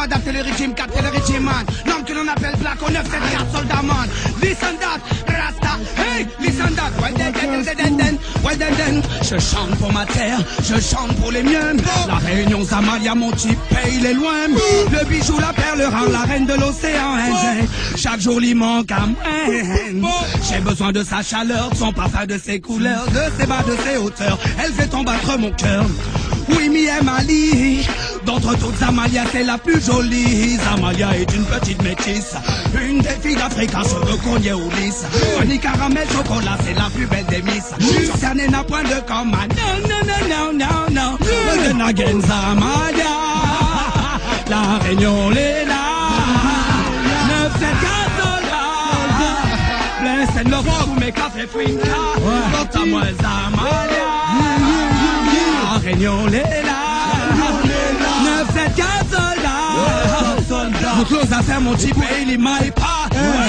adapter le régime, capter le régime, man. L'homme que l'on appelle Black, on 974 soldats, man. Listen that, Rasta, hey, listen that. Well then, je chante pour ma terre, je chante pour les miennes. La Réunion, Zamalia, mon type, paye les loin. Le bijou, la perle rare, la reine de l'océan Indien. Chaque jour, il manque à moi. J'ai besoin de sa chaleur, de son parfum, de ses couleurs, de ses bas, de ses hauteurs. Elle fait en battre mon cœur. Oui, Mali, d'entre toutes Zamalia, c'est la plus jolie. Zamalia est une petite métisse, une des filles d'Afrique à cheveux cognés ou lisses. Honey, caramel, chocolat, c'est la plus belle des miss. Cernée n'a point de commun. Non. Then again, Zamalia, la Réunion, les là. 974 soldats, bless and love pour mes cafés Finca. Quant à moi, Zamalia, la Réunion, les là. 974 soldats, vous close à faire mon type et il m'aille pas.